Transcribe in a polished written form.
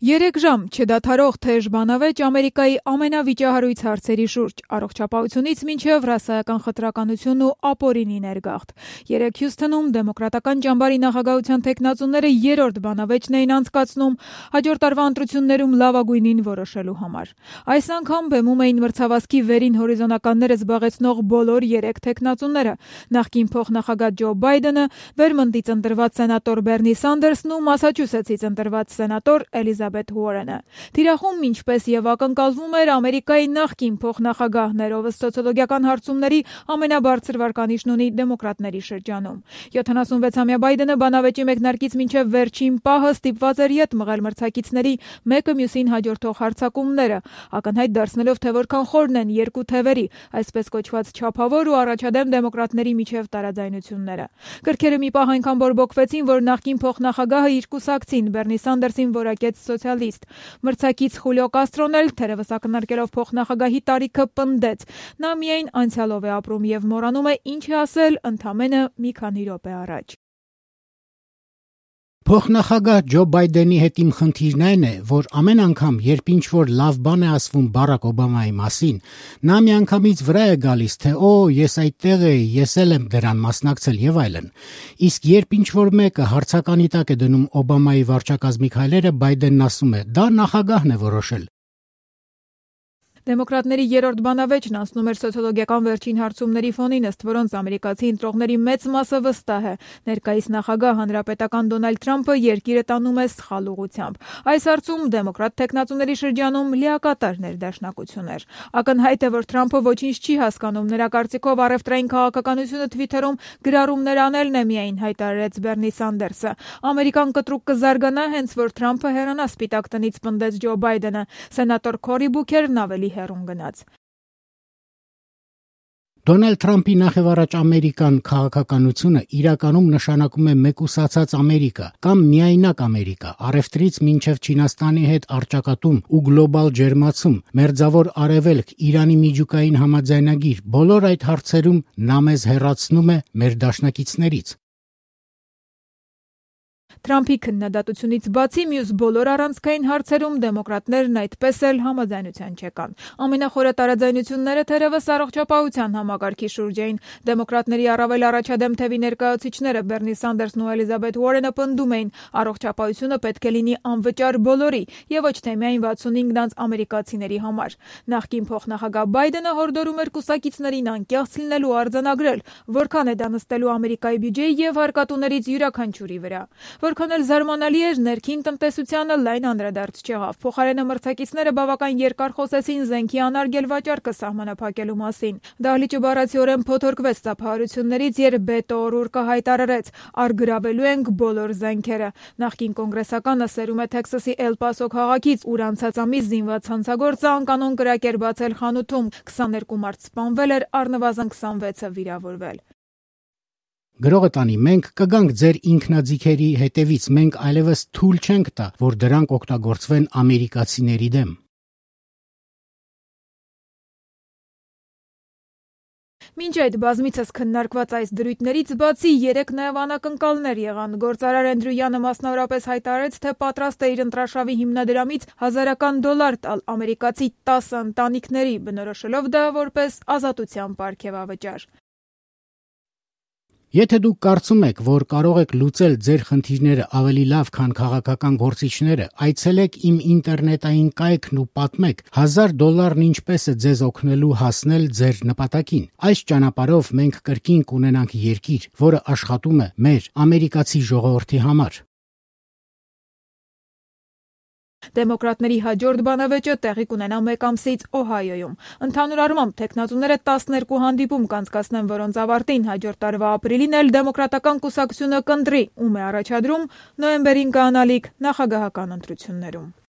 3 ժամ չդադարող թեժ բանավեճ Ամերիկայի ամենավիճահարույց հարցերի շուրջ, առողջապահությունից մինչև ռասայական խտրականություն ու ապօրինի ներգաղթ։ 3 Հյուսթոնում դեմոկրատական ճամբարի նախագահության թեկնածուները 3-րդ բանավեճն էին անցկացնում հաջորդ տարվա ընտրություններում լավագույնին որոշելու համար։ Այս անգամ բեմում էին մրցավազքի վերին հորիզոնականները զբաղեցնող բոլոր 3 թեկնածուները՝ նախկին փոխնախագահ Ջո Բայդենը, Վերմոնտից ընտրված սենատոր Բերնի Սանդերսն ու Մասաչուսեթսից ընտրված սենատոր Էլիզաբեթ Ուորենը։ Թիրախում, ինչպես եւ ակնկալվում էր, Ամերիկայի նախկին փոխնախագահներ, ով սոցիոլոգիական հարցումների ամենաբարձր վարկանիշն ունի դեմոկրատների շրջանում։ 76-ամյա Բայդենը բանավեճի մեկնարկից մինչև վերջին պահը ստիպված էր ետ մղել մրցակիցների մեկը մյուսին հաջորդող հարձակումները, ակնհայտ դարձնելով, թե որքան խորն են երկու թևերի, այսպես կոչված չափավոր ու առաջադեմ դեմոկրատների միջև տարաձայնությունները։ Կրքերը մի պահ այնքան բորբոքվեցին, որ նախկին փոխնախագահը իր կուսակցին Բերնի Սանդերսին որակեց սոցիալիստ։ Մրցակից Խուլիո Կաստրոն էլ, թերևս ակնարկելով փոխնախագահի տարիքը, պնդեց. նա միայն անցյալով է ապրում եւ մոռանում է ինչ է ասել ընդամենը մի քանի րոպե առաջ։ Փոխնախագահ Ջո Բայդենի հետ իմ խնդիրն այն է, որ ամեն անգամ, երբ ինչ-որ լավ բան է ասվում Բարակ Օբամայի մասին, նա միանգամից վրա է գալիս, թե «Օ, ես այդտեղ էի, ես էլ եմ դրան մասնակցել» եւ այլն։ Իսկ երբ ինչ-որ մեկը հարցականի տակ է դնում Օբամայի վարչակազմի քայլերը, Բայդենն ասում է. «Դա նախագահն է որոշել»։ Դեմոկրատների 3-րդ բանավեճն անցնում էր սոցիոլոգիական վերջին հարցումների ֆոնին, ըստ որոնց ամերիկացի ընտրողների մեծ մասը վստահ է. ներկայիս նախագահ հանրապետական Դոնալդ Թրամփը երկիրը տանում է սխալ ուղղությամբ։ Այս հարցում դեմոկրատ թեկնածուների շրջանում լիակատար ներդաշնակություն էր։ Ակնհայտ է, որ Թրամփը ոչինչ չի հասկանում, նրա կարծիքով առևտրային քաղաքականությունը Թվիթերում գրառումներ անելն է միայն, հայտարարեց Բերնի Սանդերսը։ Ամերիկան կտրուկ կզարգանա, հենց որ Թրամփը հեռանա Սպիտակ տնից, պնդեց Ջո Բայդենը։ Սենատոր Քորի Բուքերն ավելի հեռուն գնաց։ Դոնալդ Թրամփի նախևառաջ Ամերիկան քաղաքականությունը իրականում նշանակում է մեկուսացած Ամերիկա կամ միայնակ Ամերիկա, առևտրից մինչև Չինաստանի հետ առճակատում ու գլոբալ ջերմացում, մերձավոր արևելք, Իրանի միջուկային համաձայնագիր, բոլոր այդ հարցերում նա մեզ հեռացնում է մեր դաշնակիցներից։ Թրամփի քննադատությունից բացի մյուս բոլոր առանցքային հարցերում դեմոկրատներն այդպես էլ համաձայնության չեկան։ Ամենախորը տարաձայնությունները թերևս առողջապահության համակարգի շուրջ էին։ Դեմոկրատների առավել առաջադեմ թևի ներկայացուցիչները Բերնի Սանդերսն ու Էլիզաբեթ Ուորենը պնդում էին, առողջապահությունը պետք է լինի անվճար բոլորի եւ ոչ թե միայն 65-նանց ամերիկացիների համար։ Նախկին փոխնախագահ Բայդենը հորդորում էր կուսակիցներին անկեղծ լինել ու արձանագրել, որքան է դա նստելու Ամերիկայի բյուջեի եւ հարկատուներից յուրաքանչյուրի վրա։ Որքան էլ զարմանալի էր, ներքին տնտեսությանը լայն անդրադարձ չեղավ։ Փոխարենը մրցակիցները բավական երկար խոսեցին զենքի անարգել վաճառքը սահմանափակելու մասին։ Դահլիճը բառացիորեն փոթորկվեց ծափահարություններից, երբ Բետո Օ'Րուրկը հայտարարեց. «Արգրավելու ենք բոլոր զենքերը»։ Նախկին կոնգրեսականը սերում է Թեքսասի Էլ Պասո քաղաքից, ուր անցած ամիս զինված ցանցագործը անկանոն կրակ էր բացել խանութում։ 22 մարդ սպանվել էր, առնվազն 26-ը վիրավորվել։ Գրողը տանի, մենք կգանք ձեր ինքնաձիգերի հետևից, մենք այլևս թույլ չենք տա, որ դրանք օգտագործվեն ամերիկացիների դեմ։ Մինչ այդ բազմիցս քննարկված այս դրույթներից բացի 3 նաև անակնկալներ եղան։ Գործարար Էնդրյու մասնավորապես հայտարարեց, թե պատրաստ է իր ընտրաշավի հիմնադրամից $1000 տալ ամերիկացի 10 ընտանիքների, բնորոշելով դա որպես ազատության պարգևավճար։ Եթե դուք կարծում եք, որ կարող եք լուծել ձեր խնդիրները ավելի լավ, քան քաղաքական գործիչները, այցելեք իմ ինտերնետային կայքն ու պատմեք $1000-ն ինչպես է ձեզ օգնելու հասնել ձեր նպատակին։ Այս ճանապարհով մենք կրկին կունենանք երկիր, որը աշխատում է մեր ամերիկացի ժողովրդի համար։ Դեմոկրատների հաջորդ բանավեճը տեղի կունենա 1 ամսից Օհայոյում։ Ընդհանուր առմամբ թեկնածուները 12 հանդիպում կանցկացնեն, որոնց ավարտին հաջորդ տարվա ապրիլին էլ դեմոկրատական կուսակցությունը կընտրի, ում է առաջադրում նոյեմբերին կանալիք նախագահական ընտրություններում։